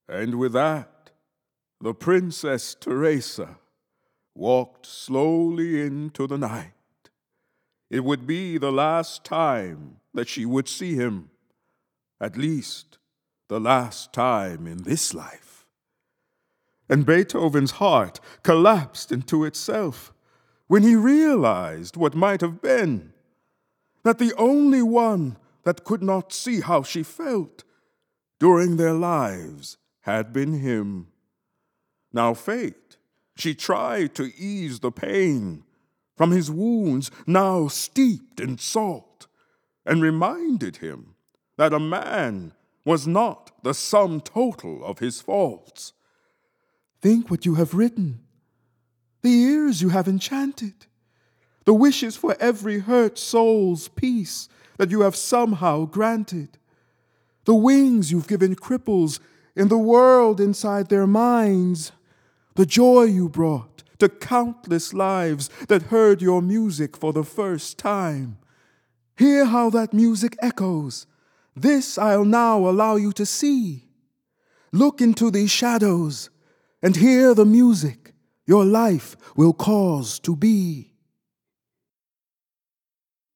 And with that, the Princess Teresa walked slowly into the night. It would be the last time that she would see him, at least the last time in this life. And Beethoven's heart collapsed into itself when he realized what might have been, that the only one that could not see how she felt during their lives had been him. Now fate, she tried to ease the pain from his wounds now steeped in salt, and reminded him that a man was not the sum total of his faults. Think what you have written, the ears you have enchanted, the wishes for every hurt soul's peace that you have somehow granted, the wings you've given cripples in the world inside their minds, the joy you brought to countless lives that heard your music for the first time. Hear how that music echoes. This I'll now allow you to see. Look into these shadows and hear the music your life will cause to be.